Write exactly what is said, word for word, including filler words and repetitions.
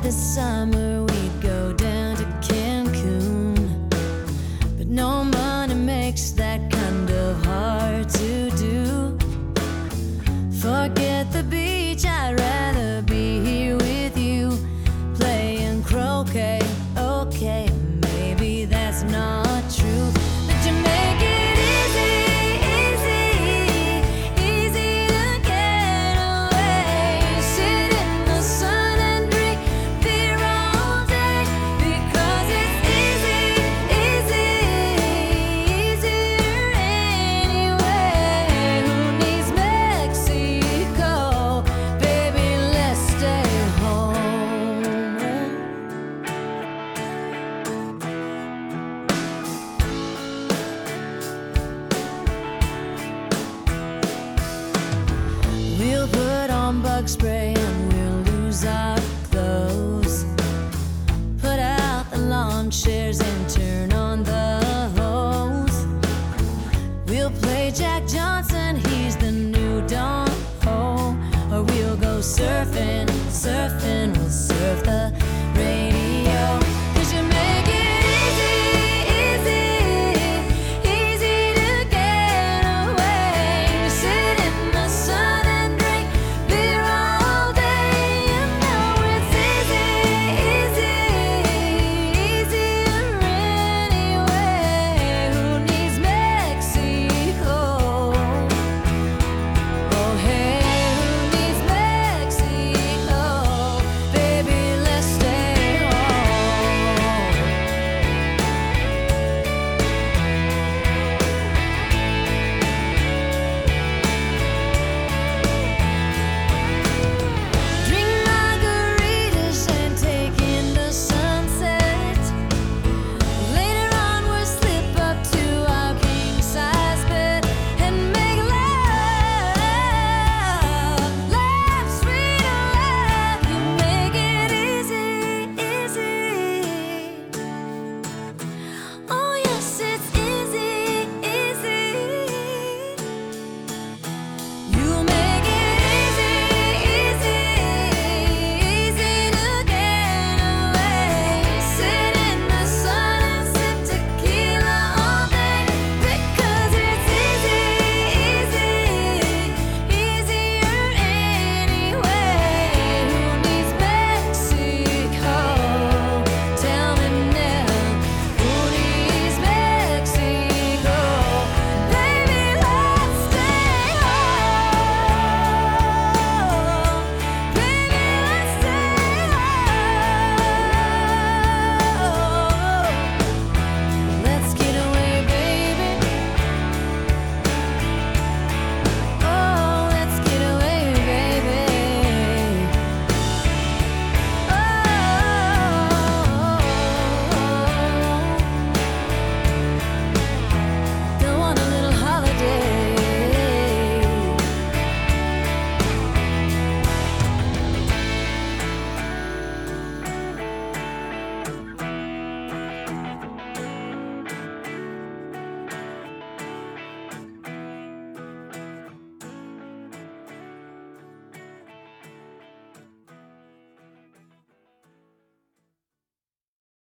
said this summer we'd go down to Cancun, but no money makes that kind of hard to do. Forget the beach, I'd rather be here with you, playing croquet. Okay, maybe that's not true, but you make it easy, easy, easy to get away. Sit in the sun and drink beer all day, because it's easy, easy, easier anyway. Who needs Mexico? Baby, let's stay home. We'll put on bug spray and we'll lose our